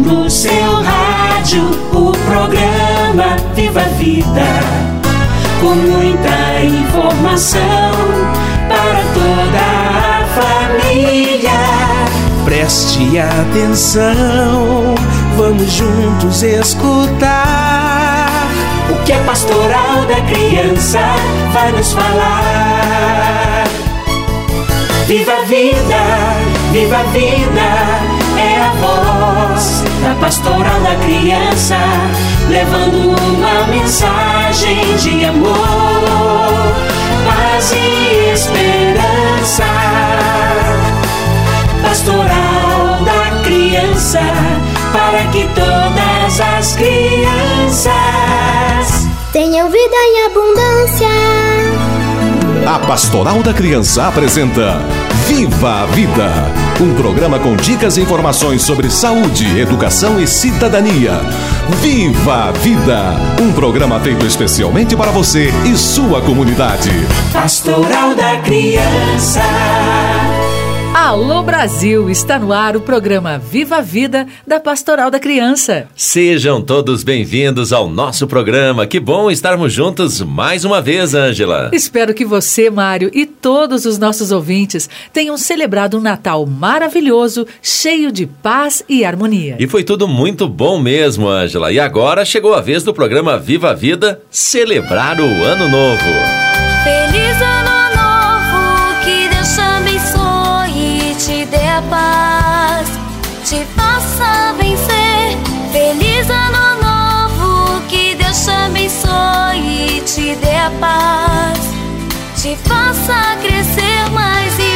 no seu rádio o programa Viva a Vida, com muita informação para toda a família. Preste atenção, vamos juntos escutar o que a Pastoral da Criança vai nos falar. Viva a vida, viva a vida, é a voz da Pastoral da Criança, levando uma mensagem de amor, paz e esperança. Pastoral da Criança, para que todas as crianças tenham vida em abundância. A Pastoral da Criança apresenta Viva a Vida, um programa com dicas e informações sobre saúde, educação e cidadania. Viva a Vida, um programa feito especialmente para você e sua comunidade. Pastoral da Criança. Alô Brasil, está no ar o programa Viva a Vida da Pastoral da Criança. Sejam todos bem-vindos ao nosso programa. Que bom estarmos juntos mais uma vez, Ângela. Espero que você, Mário, e todos os nossos ouvintes tenham celebrado um Natal maravilhoso, cheio de paz e harmonia. E foi tudo muito bom mesmo, Ângela. E agora chegou a vez do programa Viva a Vida celebrar o Ano Novo. Feliz Ano Novo, que Deus te abençoe, te dê a paz, te faça vencer. Feliz Ano Novo, que Deus te abençoe, te dê a paz, te faça crescer mais e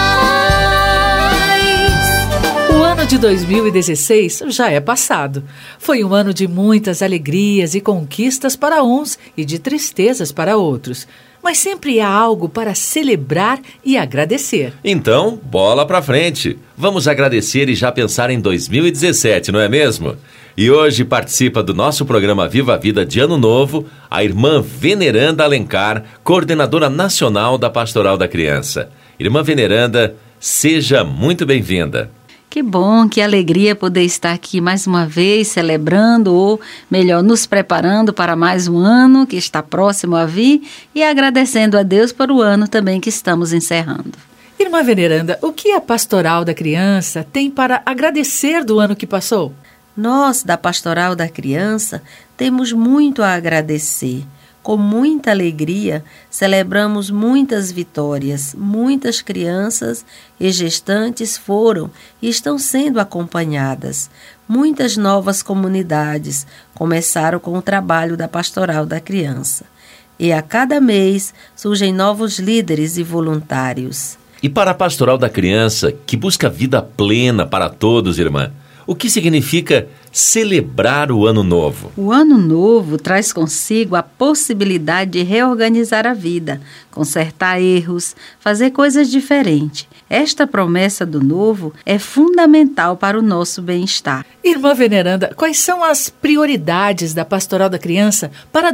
mais. O ano de 2016 já é passado. Foi um ano de muitas alegrias e conquistas para uns e de tristezas para outros. Mas sempre há algo para celebrar e agradecer. Então, bola pra frente. Vamos agradecer e já pensar em 2017, não é mesmo? E hoje participa do nosso programa Viva a Vida de Ano Novo a irmã Veneranda Alencar, coordenadora nacional da Pastoral da Criança. Irmã Veneranda, seja muito bem-vinda. Que bom, que alegria poder estar aqui mais uma vez celebrando, ou melhor, nos preparando para mais um ano que está próximo a vir e agradecendo a Deus por o ano também que estamos encerrando. Irmã Veneranda, o que a Pastoral da Criança tem para agradecer do ano que passou? Nós, da Pastoral da Criança, temos muito a agradecer. Com muita alegria, celebramos muitas vitórias. Muitas crianças e gestantes foram e estão sendo acompanhadas. Muitas novas comunidades começaram com o trabalho da Pastoral da Criança. E a cada mês surgem novos líderes e voluntários. E para a Pastoral da Criança, que busca vida plena para todos, irmã, o que significa celebrar o Ano Novo? O Ano Novo traz consigo a possibilidade de reorganizar a vida, consertar erros, fazer coisas diferentes. Esta promessa do novo é fundamental para o nosso bem-estar. Irmã Veneranda, quais são as prioridades da Pastoral da Criança para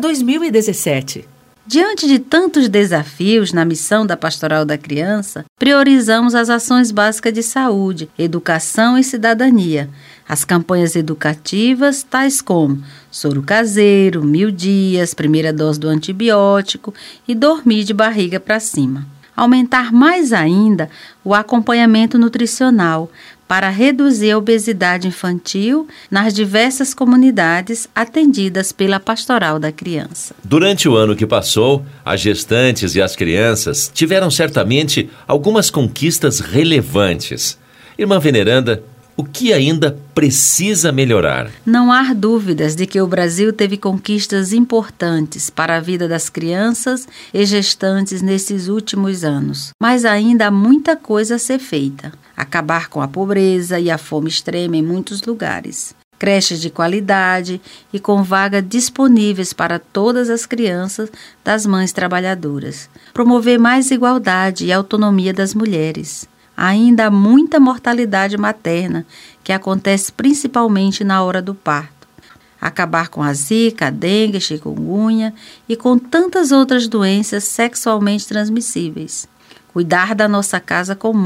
2017? Diante de tantos desafios na missão da Pastoral da Criança, priorizamos as ações básicas de saúde, educação e cidadania. As campanhas educativas, tais como soro caseiro, 1000 dias, primeira dose do antibiótico e dormir de barriga para cima. Aumentar mais ainda o acompanhamento nutricional para reduzir a obesidade infantil nas diversas comunidades atendidas pela Pastoral da Criança. Durante o ano que passou, as gestantes e as crianças tiveram certamente algumas conquistas relevantes. Irmã Veneranda, o que ainda precisa melhorar? Não há dúvidas de que o Brasil teve conquistas importantes para a vida das crianças e gestantes nesses últimos anos. Mas ainda há muita coisa a ser feita. Acabar com a pobreza e a fome extrema em muitos lugares. Creches de qualidade e com vagas disponíveis para todas as crianças das mães trabalhadoras. Promover mais igualdade e autonomia das mulheres. Ainda há muita mortalidade materna, que acontece principalmente na hora do parto. Acabar com a zika, a dengue, chikungunya e com tantas outras doenças sexualmente transmissíveis. Cuidar da nossa casa comum,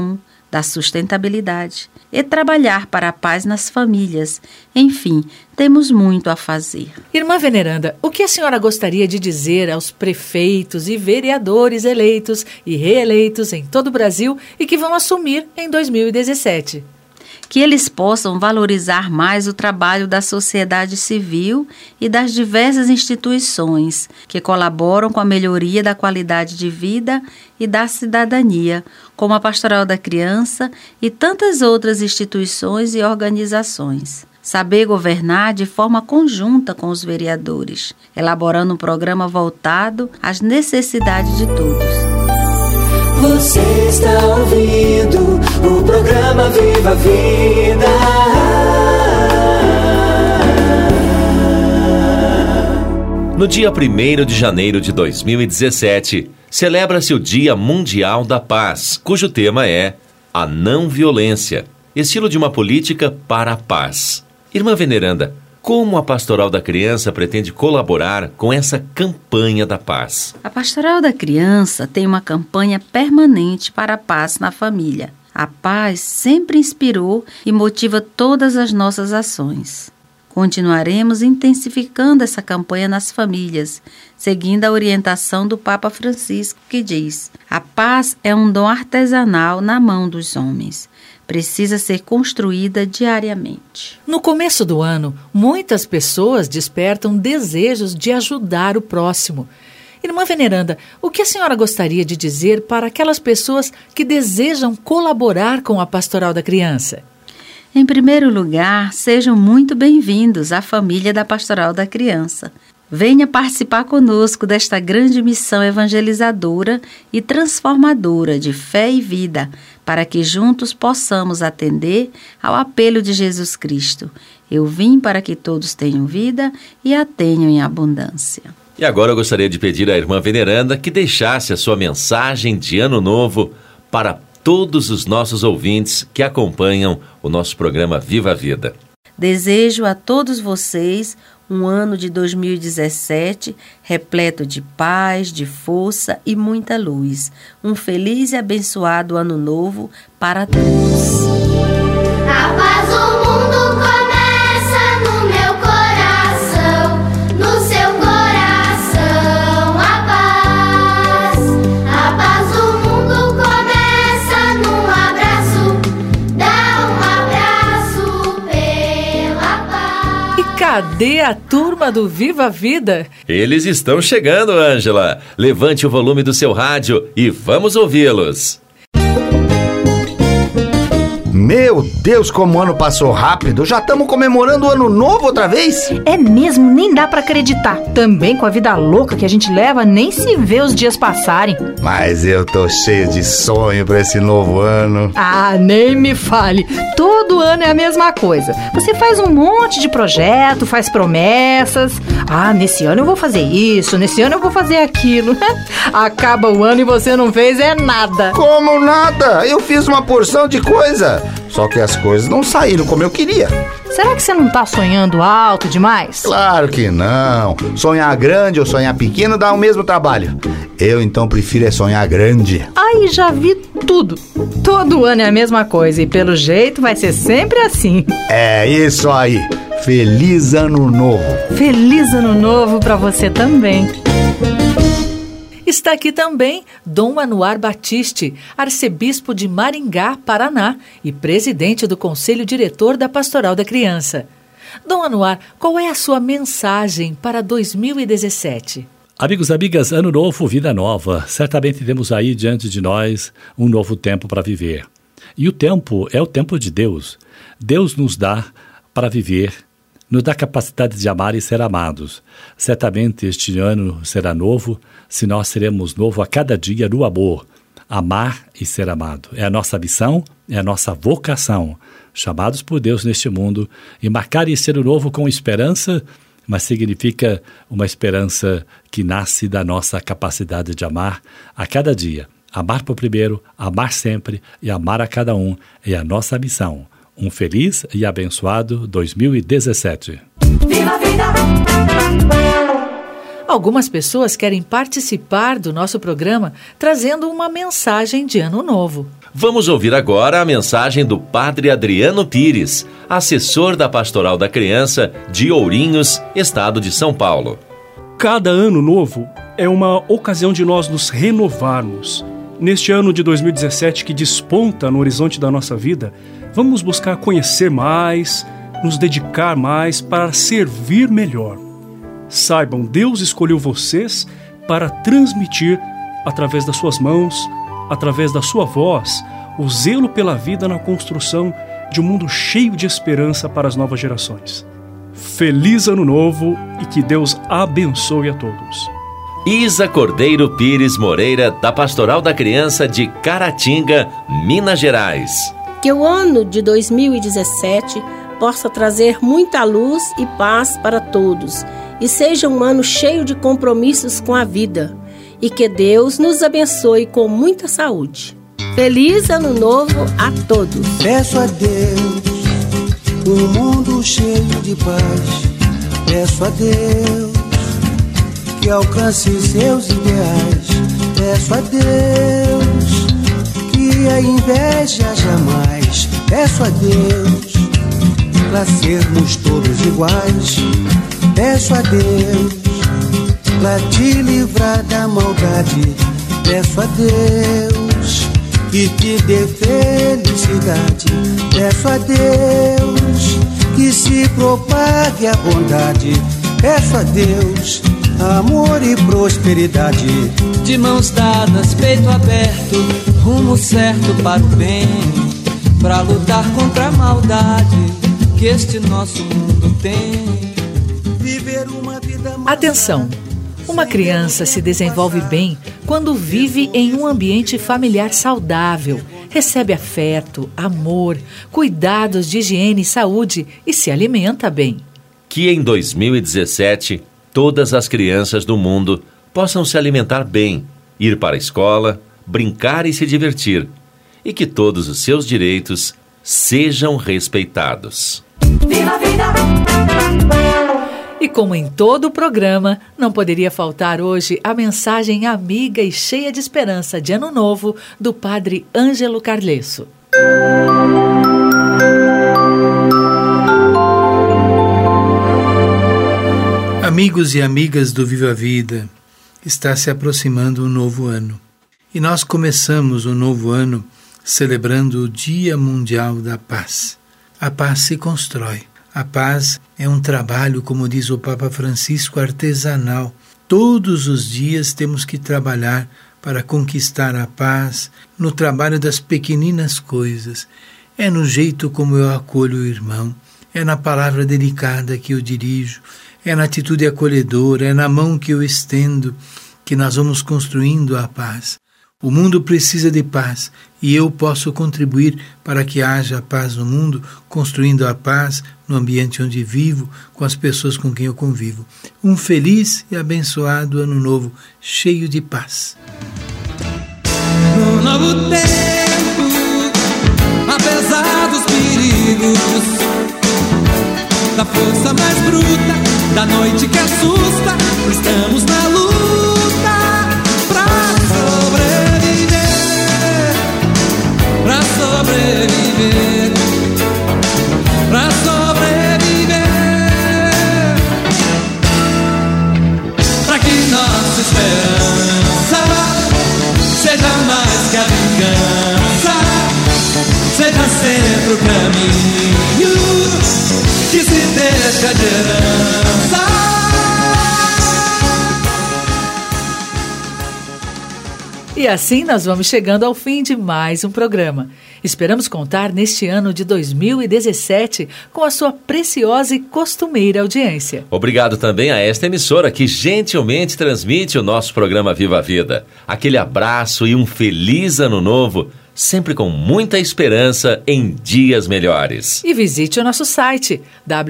da sustentabilidade e trabalhar para a paz nas famílias. Enfim, temos muito a fazer. Irmã Veneranda, o que a senhora gostaria de dizer aos prefeitos e vereadores eleitos e reeleitos em todo o Brasil e que vão assumir em 2017? Que eles possam valorizar mais o trabalho da sociedade civil e das diversas instituições que colaboram com a melhoria da qualidade de vida e da cidadania, como a Pastoral da Criança e tantas outras instituições e organizações. Saber governar de forma conjunta com os vereadores, elaborando um programa voltado às necessidades de todos. Você está ouvindo o programa Viva a Vida. No dia 1º de janeiro de 2017, celebra-se o Dia Mundial da Paz, cujo tema é a não violência, estilo de uma política para a paz. Irmã Veneranda, como a Pastoral da Criança pretende colaborar com essa campanha da paz? A Pastoral da Criança tem uma campanha permanente para a paz na família. A paz sempre inspirou e motiva todas as nossas ações. Continuaremos intensificando essa campanha nas famílias, seguindo a orientação do Papa Francisco, que diz: a paz é um dom artesanal na mão dos homens. Precisa ser construída diariamente. No começo do ano, muitas pessoas despertam desejos de ajudar o próximo. Irmã Veneranda, o que a senhora gostaria de dizer para aquelas pessoas que desejam colaborar com a Pastoral da Criança? Em primeiro lugar, sejam muito bem-vindos à família da Pastoral da Criança. Venha participar conosco desta grande missão evangelizadora e transformadora de fé e vida, para que juntos possamos atender ao apelo de Jesus Cristo. Eu vim para que todos tenham vida e a tenham em abundância. E agora eu gostaria de pedir à irmã Veneranda que deixasse a sua mensagem de Ano Novo para todos os nossos ouvintes que acompanham o nosso programa Viva a Vida. Desejo a todos vocês um ano de 2017 repleto de paz, de força e muita luz. Um feliz e abençoado ano novo para todos. A paz do mundo começa no meu coração, no seu coração a paz. A paz do mundo começa num abraço, dá um abraço pela paz. E cadê a turma do Viva a Vida? Eles estão chegando, Ângela. Levante o volume do seu rádio e vamos ouvi-los. Meu Deus, como o ano passou rápido. Já estamos comemorando o ano novo outra vez? É mesmo, nem dá pra acreditar. Também com a vida louca que a gente leva, nem se vê os dias passarem. Mas eu tô cheio de sonho pra esse novo ano. Ah, nem me fale. Todo ano é a mesma coisa. Você faz um monte de projeto, faz promessas. Ah, nesse ano eu vou fazer isso, nesse ano eu vou fazer aquilo. Acaba o ano e você não fez nada. Como nada? Eu fiz uma porção de coisa. Só que as coisas não saíram como eu queria. Será que você não tá sonhando alto demais? Claro que não. Sonhar grande ou sonhar pequeno dá o mesmo trabalho. Eu então prefiro é sonhar grande. Ai, já vi tudo. Todo ano é a mesma coisa e pelo jeito vai ser sempre assim. É isso aí. Feliz Ano Novo. Feliz Ano Novo pra você também. Está aqui também Dom Anuar Batiste, arcebispo de Maringá, Paraná, e presidente do Conselho Diretor da Pastoral da Criança. Dom Anuar, qual é a sua mensagem para 2017? Amigos e amigas, ano novo, vida nova. Certamente temos aí diante de nós um novo tempo para viver. E o tempo é o tempo de Deus. Deus nos dá para viver, nos dá capacidade de amar e ser amados. Certamente este ano será novo, se nós seremos novo a cada dia no amor. Amar e ser amado. É a nossa missão, é a nossa vocação. Chamados por Deus neste mundo e marcar esse ano novo com esperança, mas significa uma esperança que nasce da nossa capacidade de amar a cada dia. Amar por primeiro, amar sempre e amar a cada um é a nossa missão. Um feliz e abençoado 2017. Viva a vida! Algumas pessoas querem participar do nosso programa trazendo uma mensagem de ano novo. Vamos ouvir agora a mensagem do Padre Adriano Pires, assessor da Pastoral da Criança de Ourinhos, estado de São Paulo. Cada ano novo é uma ocasião de nós nos renovarmos. Neste ano de 2017 que desponta no horizonte da nossa vida, vamos buscar conhecer mais, nos dedicar mais para servir melhor. Saibam, Deus escolheu vocês para transmitir, através das suas mãos, através da sua voz, o zelo pela vida na construção de um mundo cheio de esperança para as novas gerações. Feliz Ano Novo e que Deus abençoe a todos. Isa Cordeiro Pires Moreira, da Pastoral da Criança de Caratinga, Minas Gerais. Que o ano de 2017 possa trazer muita luz e paz para todos e seja um ano cheio de compromissos com a vida e que Deus nos abençoe com muita saúde. Feliz Ano Novo a todos. Peço a Deus um mundo cheio de paz. Peço a Deus que alcance seus ideais. Peço a Deus que a inveja jamais. Peço a Deus pra sermos todos iguais. Peço a Deus pra te livrar da maldade. Peço a Deus que te dê felicidade. Peço a Deus que se propague a bondade. Peço a Deus amor e prosperidade. De mãos dadas, peito aberto, rumo certo para o bem, pra lutar contra a maldade que este nosso mundo tem. Viver uma vida mais. Atenção! Uma criança se desenvolve bem quando vive em um ambiente familiar saudável, recebe afeto, amor, cuidados de higiene e saúde e se alimenta bem. Que em 2017 todas as crianças do mundo possam se alimentar bem, ir para a escola, brincar e se divertir, e que todos os seus direitos sejam respeitados. Viva a vida! E como em todo o programa, não poderia faltar hoje a mensagem amiga e cheia de esperança de Ano Novo do Padre Ângelo Carlesso. Amigos e amigas do Viva a Vida, está se aproximando um novo ano. E nós começamos o novo ano celebrando o Dia Mundial da Paz. A paz se constrói. A paz é um trabalho, como diz o Papa Francisco, artesanal. Todos os dias temos que trabalhar para conquistar a paz no trabalho das pequeninas coisas. É no jeito como eu acolho o irmão, é na palavra delicada que eu dirijo, é na atitude acolhedora, é na mão que eu estendo que nós vamos construindo a paz. O mundo precisa de paz e eu posso contribuir para que haja paz no mundo, construindo a paz no ambiente onde vivo, com as pessoas com quem eu convivo. Um feliz e abençoado Ano Novo, cheio de paz. No novo tempo, apesar dos perigos, da força mais bruta, da noite que assusta, estamos na luta pra sobreviver, pra sobreviver, pra sobreviver, pra que nossa esperança seja mais que a vingança, seja sempre o caminho que se deixa de herança. E assim nós vamos chegando ao fim de mais um programa. Esperamos contar neste ano de 2017 com a sua preciosa e costumeira audiência. Obrigado também a esta emissora que gentilmente transmite o nosso programa Viva a Vida. Aquele abraço e um feliz Ano Novo, sempre com muita esperança em dias melhores. E visite o nosso site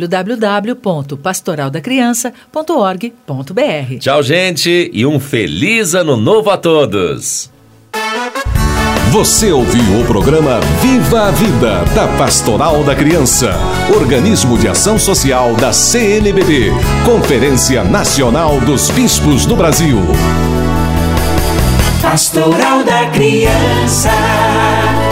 www.pastoraldacriança.org.br. Tchau, gente, e um feliz Ano Novo a todos. Você ouviu o programa Viva a Vida, da Pastoral da Criança, organismo de ação social da CNBB, Conferência Nacional dos Bispos do Brasil. Pastoral da Criança.